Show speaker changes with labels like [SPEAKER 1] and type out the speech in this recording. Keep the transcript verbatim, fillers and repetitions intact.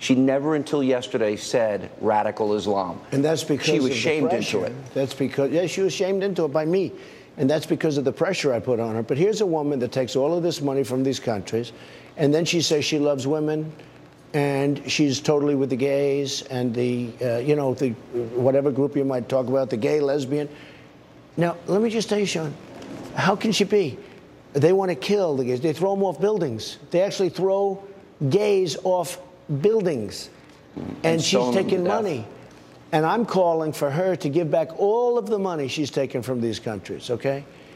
[SPEAKER 1] She never until yesterday said radical Islam.
[SPEAKER 2] And that's because
[SPEAKER 1] she was
[SPEAKER 2] of the
[SPEAKER 1] shamed
[SPEAKER 2] pressure.
[SPEAKER 1] into it.
[SPEAKER 2] That's because, yeah, she was shamed into it by me. And that's because of the pressure I put on her. But here's a woman that takes all of this money from these countries, and then she says she loves women, and she's totally with the gays and the, uh, you know, the whatever group you might talk about, the gay, lesbian. Now, let me just tell you, Sean, how can she be? They want to kill the gays. They throw them off buildings. They actually throw gays off buildings. And,
[SPEAKER 1] And
[SPEAKER 2] she's
[SPEAKER 1] stone them to
[SPEAKER 2] taking
[SPEAKER 1] death.
[SPEAKER 2] money. And I'm calling for her to give back all of the money she's taken from these countries, okay?